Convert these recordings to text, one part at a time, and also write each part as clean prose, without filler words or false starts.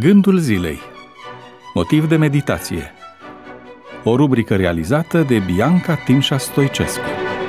Gândul zilei. Motiv de meditație. O rubrică realizată de Bianca Timșa Stoicescu.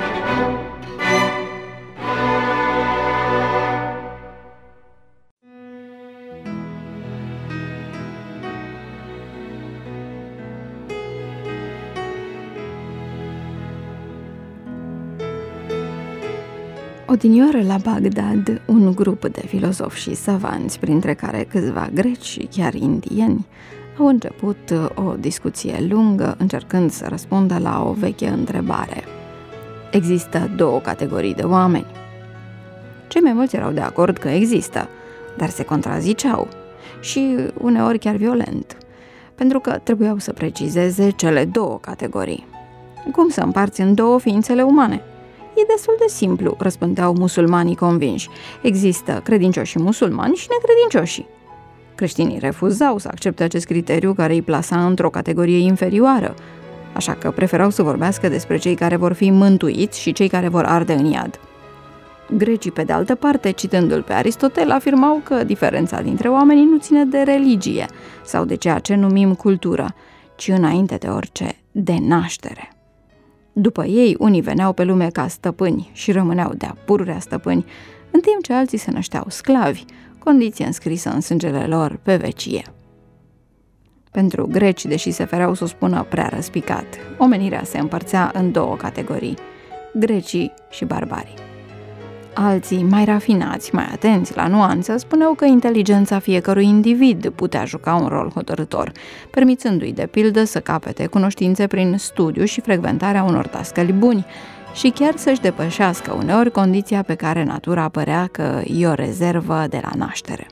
Odinioară la Bagdad, un grup de filozofi și savanți, printre care câțiva greci și chiar indieni, au început o discuție lungă, încercând să răspundă la o veche întrebare. Există două categorii de oameni. Cei mai mulți erau de acord că există, dar se contraziceau și uneori chiar violent, pentru că trebuiau să precizeze cele două categorii. Cum să împarți în două ființele umane? E destul de simplu, răspundeau musulmanii convinși. Există credincioșii musulmani și necredincioșii. Creștinii refuzau să accepte acest criteriu care îi plasa într-o categorie inferioară, așa că preferau să vorbească despre cei care vor fi mântuiți și cei care vor arde în iad. Grecii, pe de altă parte, citându-l pe Aristotel, afirmau că diferența dintre oamenii nu ține de religie sau de ceea ce numim cultură, ci înainte de orice, de naștere. După ei, unii veneau pe lume ca stăpâni și rămâneau de-a pururea stăpâni, în timp ce alții se nășteau sclavi, condiție înscrisă în sângele lor pe vecie. Pentru greci, deși se fereau să o spună prea răspicat, omenirea se împărțea în două categorii, grecii și barbarii. Alții, mai rafinați, mai atenți la nuanță, spuneau că inteligența fiecărui individ putea juca un rol hotărâtor, permițându-i de pildă să capete cunoștințe prin studiu și frecventarea unor dascăli buni și chiar să-și depășească uneori condiția pe care natura părea că i-o rezervă de la naștere.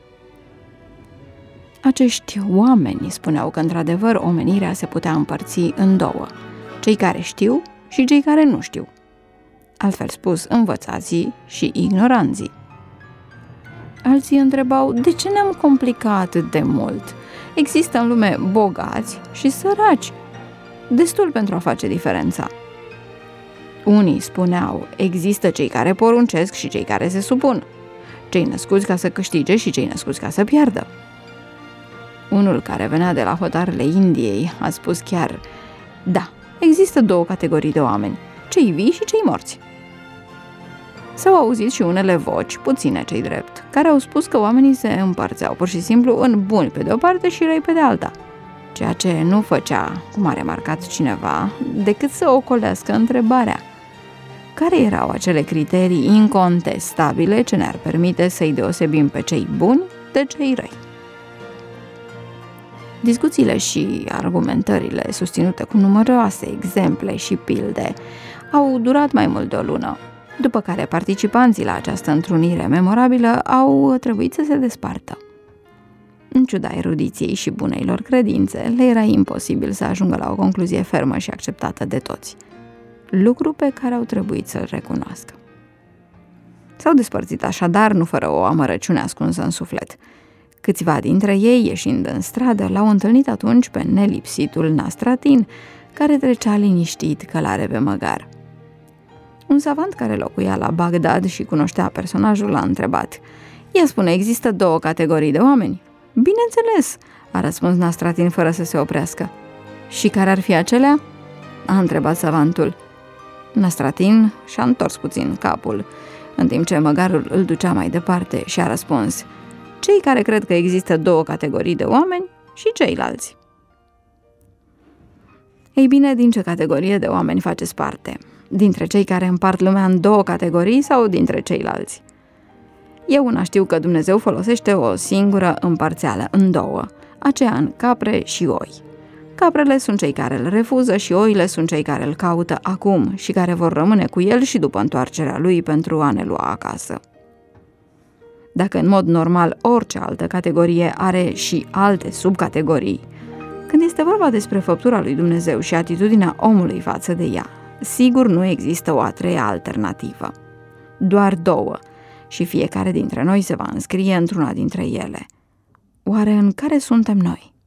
Acești oameni spuneau că într-adevăr omenirea se putea împărți în două, cei care știu și cei care nu știu. Altfel spus, învățații și ignoranții. Alții întrebau, de ce ne-am complicat atât de mult? Există în lume bogați și săraci, destul pentru a face diferența. Unii spuneau, există cei care poruncesc și cei care se supun, cei născuți ca să câștige și cei născuți ca să piardă. Unul care venea de la hotarele Indiei a spus chiar, da, există două categorii de oameni, cei vii și cei morți. S-au auzit și unele voci, puține cei drept, care au spus că oamenii se împărțeau pur și simplu în buni pe de o parte și răi pe de alta, ceea ce nu făcea, cum a remarcat cineva, decât să ocolească întrebarea. Care erau acele criterii incontestabile ce ne-ar permite să-i deosebim pe cei buni de cei răi? Discuțiile și argumentările, susținute cu numeroase exemple și pilde, au durat mai mult de o lună, după care participanții la această întrunire memorabilă au trebuit să se despartă. În ciuda erudiției și bunei lor credințe, le era imposibil să ajungă la o concluzie fermă și acceptată de toți, lucru pe care au trebuit să-l recunoască. S-au despărțit așadar, nu fără o amărăciune ascunsă în suflet. Câțiva dintre ei, ieșind în stradă, l-au întâlnit atunci pe nelipsitul Nastratin, care trecea liniștit călare pe măgar. Un savant care locuia la Bagdad și cunoștea personajul l-a întrebat, ia spune, există două categorii de oameni? Bineînțeles, a răspuns Nastratin fără să se oprească. Și care ar fi acelea? A întrebat savantul. Nastratin și-a întors puțin capul, în timp ce măgarul îl ducea mai departe și a răspuns, cei care cred că există două categorii de oameni și ceilalți. Ei bine, din ce categorie de oameni faceți parte? Dintre cei care împart lumea în două categorii sau dintre ceilalți? Eu una știu că Dumnezeu folosește o singură împărțeală în două, aceea în capre și oi. Caprele sunt cei care îl refuză și oile sunt cei care îl caută acum și care vor rămâne cu el și după întoarcerea lui pentru a ne lua acasă. Dacă în mod normal orice altă categorie are și alte subcategorii, când este vorba despre făptura lui Dumnezeu și atitudinea omului față de ea, sigur nu există o a treia alternativă. Doar două și fiecare dintre noi se va înscrie într-una dintre ele. Oare în care suntem noi?